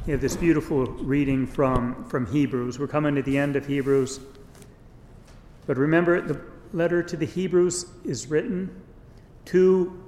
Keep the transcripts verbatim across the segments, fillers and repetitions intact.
We have this beautiful reading from, from Hebrews. We're coming to the end of Hebrews. But remember, the letter to the Hebrews is written to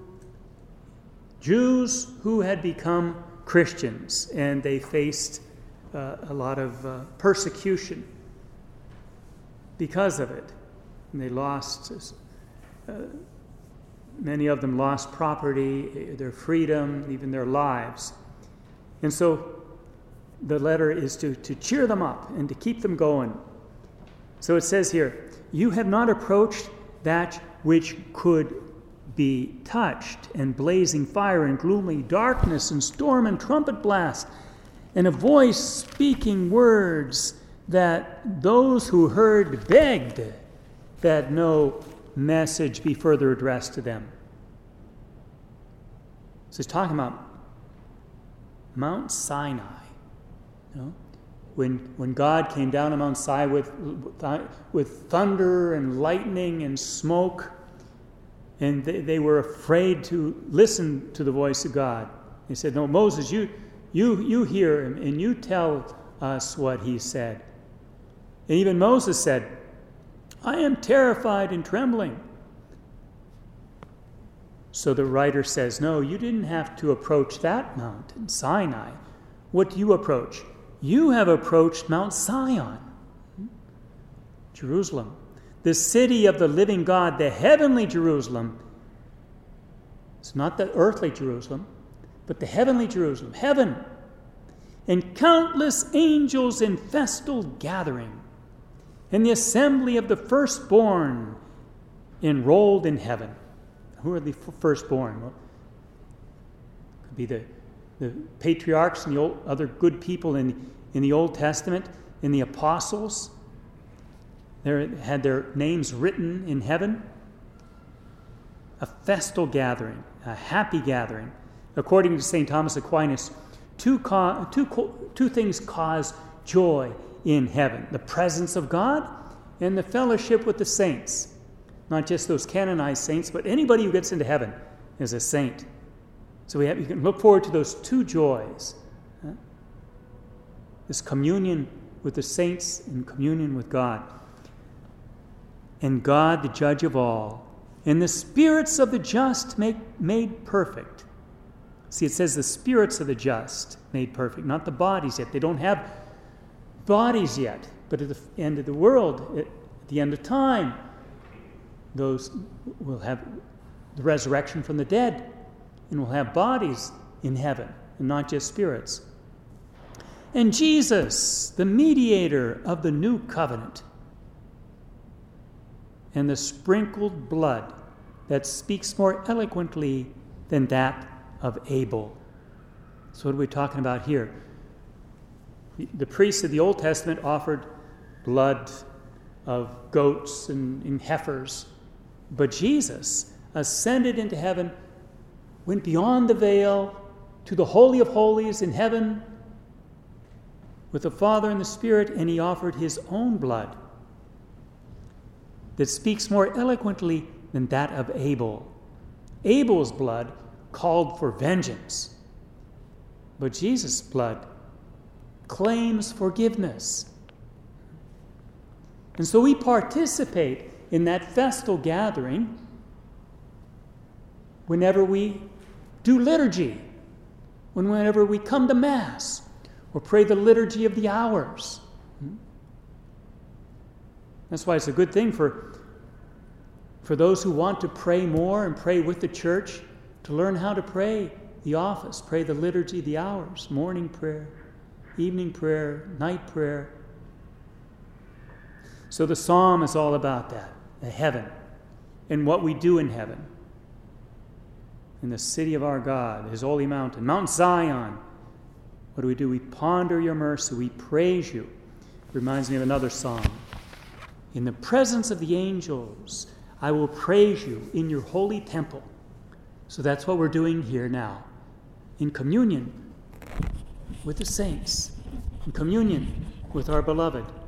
Jews who had become Christians, and they faced uh, a lot of uh, persecution because of it. And they lost, uh, many of them lost property, their freedom, even their lives. And so the letter is to, to cheer them up and to keep them going. So it says here, you have not approached that which could be touched, and blazing fire and gloomy darkness and storm and trumpet blast, and a voice speaking words that those who heard begged that no message be further addressed to them. So he's talking about Mount Sinai. You know, when when God came down on Mount Sinai with with thunder and lightning and smoke, and they, they were afraid to listen to the voice of God. He said, "No, Moses, you you you hear him and you tell us what he said." And even Moses said, "I am terrified and trembling." So the writer says, "No, you didn't have to approach that mountain, Sinai. What do you approach? You have approached Mount Zion, Jerusalem, the city of the living God, the heavenly Jerusalem." It's not the earthly Jerusalem, but the heavenly Jerusalem, heaven, and countless angels in festal gathering, and the assembly of the firstborn enrolled in heaven. Who are the firstborn? Well, it could be the The patriarchs and the old, other good people in, in the Old Testament, in the apostles. They had their names written in heaven. A festal gathering, a happy gathering. According to Saint Thomas Aquinas, two, co- two, co- two things cause joy in heaven: the presence of God and the fellowship with the saints. Not just those canonized saints, but anybody who gets into heaven is a saint. So we have, you can look forward to those two joys. Huh? This communion with the saints and communion with God. And God, the judge of all, and the spirits of the just make, made perfect. See, it says the spirits of the just made perfect, not the bodies yet. They don't have bodies yet. But at the end of the world, at the end of time, those will have the resurrection from the dead. And we'll have bodies in heaven, and not just spirits. And Jesus, the mediator of the new covenant, and the sprinkled blood that speaks more eloquently than that of Abel. So what are we talking about here? The priests of the Old Testament offered blood of goats and, and heifers, but Jesus ascended into heaven, went beyond the veil to the Holy of Holies in heaven with the Father and the Spirit, and he offered his own blood that speaks more eloquently than that of Abel. Abel's blood called for vengeance, but Jesus' blood claims forgiveness. And so we participate in that festal gathering whenever we do liturgy, whenever we come to Mass, or pray the liturgy of the hours. That's why it's a good thing for, for those who want to pray more and pray with the church to learn how to pray the office, pray the liturgy of the hours, morning prayer, evening prayer, night prayer. So the psalm is all about that, the heaven, and what we do in heaven. In the city of our God, his holy mountain, Mount Zion. What do we do? We ponder your mercy. We praise you. It reminds me of another song. In the presence of the angels, I will praise you in your holy temple. So that's what we're doing here now. In communion with the saints. In communion with our beloved.